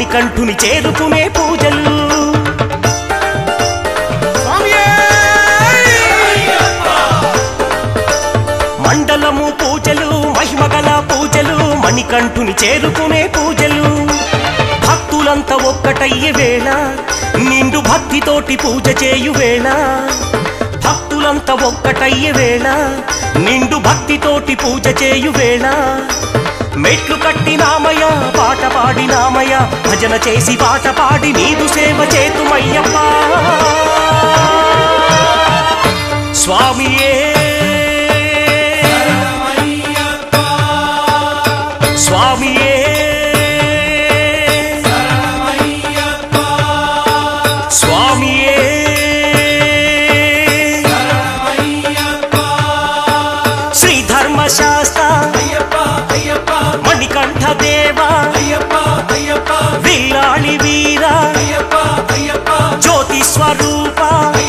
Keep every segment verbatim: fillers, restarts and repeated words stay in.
మణికంఠుని చేరుకునే పూజలు మండలము పూజలు మహిమగల పూజలు మణికంఠుని చేరుకునే పూజలు భక్తులంతా ఒక్కటయ్యే వేళ నిండు భక్తితోటి పూజ చేయు వేళ భక్తులంతా ఒక్కటయ్యే వేళ నిండు భక్తితోటి పూజ చేయు వేళ మెట్లు కట్టినామయ పాట పాడినామయ భజన చేసి పాట పాడి నీదు సేవ చేతుమయ్యప్ప స్వామియే స్వామియే స్వామియే శ్రీ ధర్మశాస్త్ర మణికంఠ దేవా విల్లాళి వీర జ్యోతి స్వరూప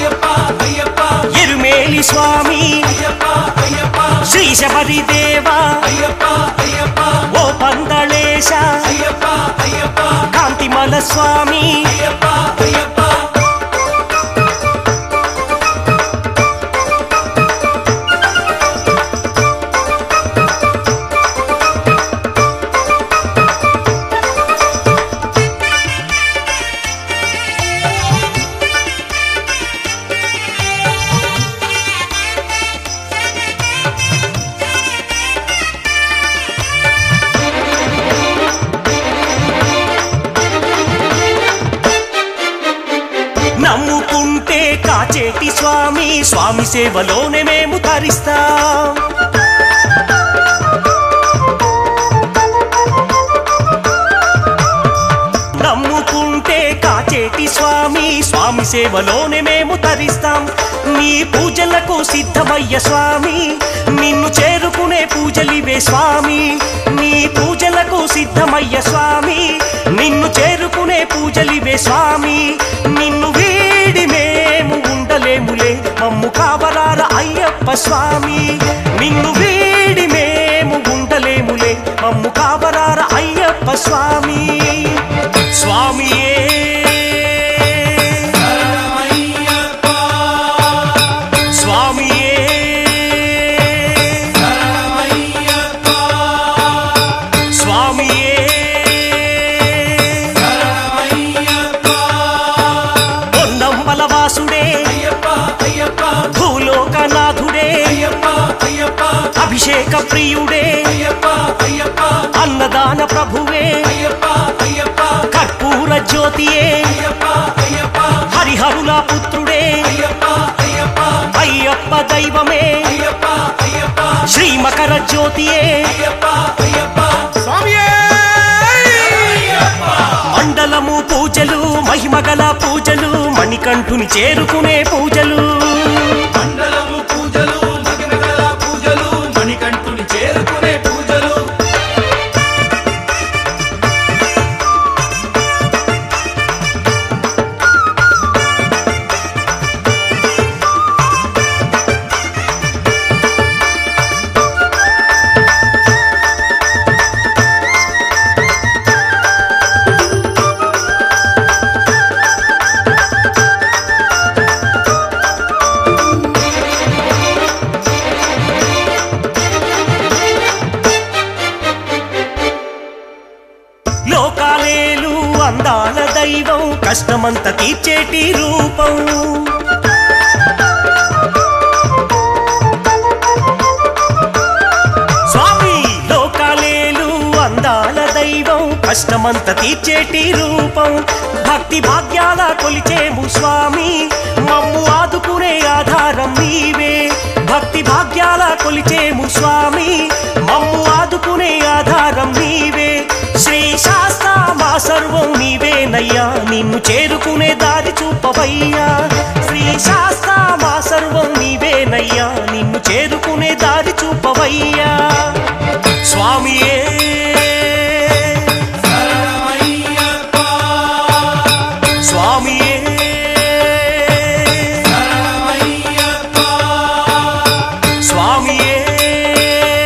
ఎరుమేలి స్వామి శ్రీ శబరి దేవా ఓ పందళేశ కాంతిమల స్వామి నమ్ముకుంటే కాచేటి స్వామి స్వామి సేవలోనే మేము తరిస్తాం నమ్ముకుంటే కాచేటి స్వామి స్వామి సేవలోనే మేము తరిస్తాం నీ పూజలకు సిద్ధమయ్య స్వామి నిన్ను చేరుకునే పూజలివే స్వామి నీ పూజలకు సిద్ధమయ్య స్వామి నిన్ను చేరుకునే పూజలివే స్వామి నిన్ను వీడి మేము ఉండలేములే మమ్ము కావరార అయ్యప్ప స్వామి నిన్ను వీడి మేము ఉండలేములే మమ్ము కావరార అయ్యప్ప స్వామి స్వామియే స్వామియే స్వామియే పొన్నంబలవాసుడే భూలోకనాథుడే అభిషేక ప్రియుడే అన్నదాన ప్రభువే కర్పూర జ్యోతియే హరిహరుల పుత్రుడే అయ్యప్ప దైవమే శ్రీ మకర జ్యోతియే మండలము పూజలు మహిమగల పూజలు మణికంఠుని చేరుకునే పూజలు మండలము పూజలు మహిమగల పూజలు మణికంఠుని చేరుకునే పూజలు లోకాలేలు అందాల దైవం కష్టమంత తీర్చేటి రూపం స్వామి లోకాలేలు అందాల దైవం కష్టమంత తీర్చేటి రూపం భక్తి భాగ్యాల కొలిచేము స్వామి మమ్ము ఆదుకునే ఆధారం నీవే భక్తి భాగ్యాల కొలిచేము స్వామి మమ్ము ఆదుకునే ఆధారం నీవే శ్రీ శాస్త్ర మా సర్వం నీవేనయ్యా నిన్ను చేరుకునే దారి చూపవయ్యా శ్రీ శాస్త్ర మా సర్వం నీవేనయ్యా నిన్ను చేరుకునే దారి చూపవయ్యా స్వామియే స్వామియే స్వామియే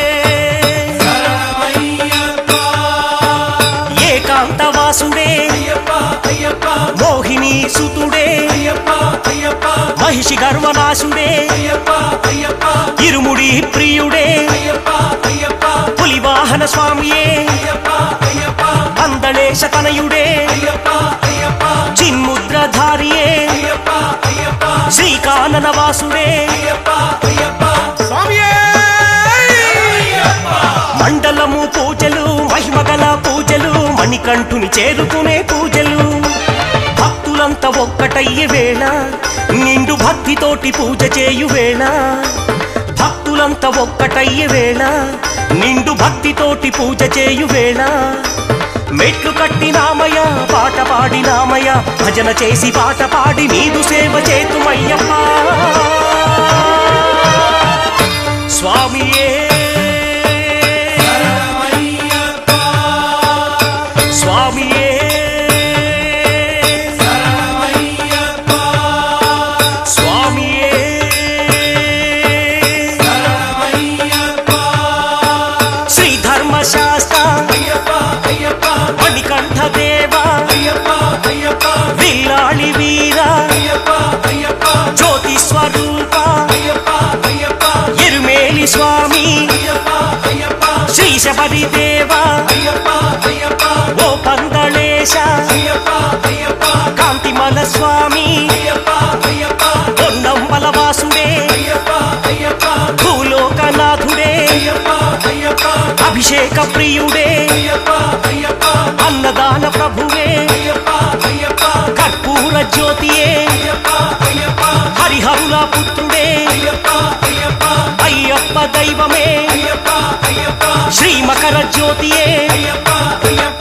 ఏకాంతవాసుడే విశ్వనాశుడే అయ్యప్ప అయ్యప్ప ఇరుముడి ప్రియుడే అయ్యప్ప అయ్యప్ప పులివాహన స్వామియే అయ్యప్ప అయ్యప్ప అందళేశ తనయుడే అయ్యప్ప అయ్యప్ప చిన్ముద్రధారియే అయ్యప్ప అయ్యప్ప శ్రీకానన వాసుడే అయ్యప్ప అయ్యప్ప స్వామియే మండలము పూజలు మహిమగల పూజలు మణికంఠుని చేరుకునే పూజలు భక్తులంతా ఒక్కటయ్యే వేళ నిండు భక్తితోటి పూజ చేయు వేళ భక్తులంతా ఒక్కటయ్యే వేళ నిండు భక్తితోటి పూజ చేయు వేళ మెట్లు కట్టినామయ పాట పాడినామయ భజన చేసి పాట పాడి నీదు సేవ చేతుమయ్యప్ప స్వామియే స్వామియే స్వామియే శ్రీ ధర్మశాస్త్ర మణికంఠ దేవ విల్లాళి వీర జ్యోతి స్వరూప ఎరుమేలి స్వామి శ్రీ శబరి దేవ ఓ పందళేశ కాంతిమల స్వామి పొన్నంబల వాసుడే భూలోకనాథుడే అభిషేక ప్రియుడే అన్నదాన ప్రభువే కర్పూర జ్యోతియే హరిహరుల పుత్రుడే అయ్యప్ప దైవమే శ్రీ మకర జ్యోతియే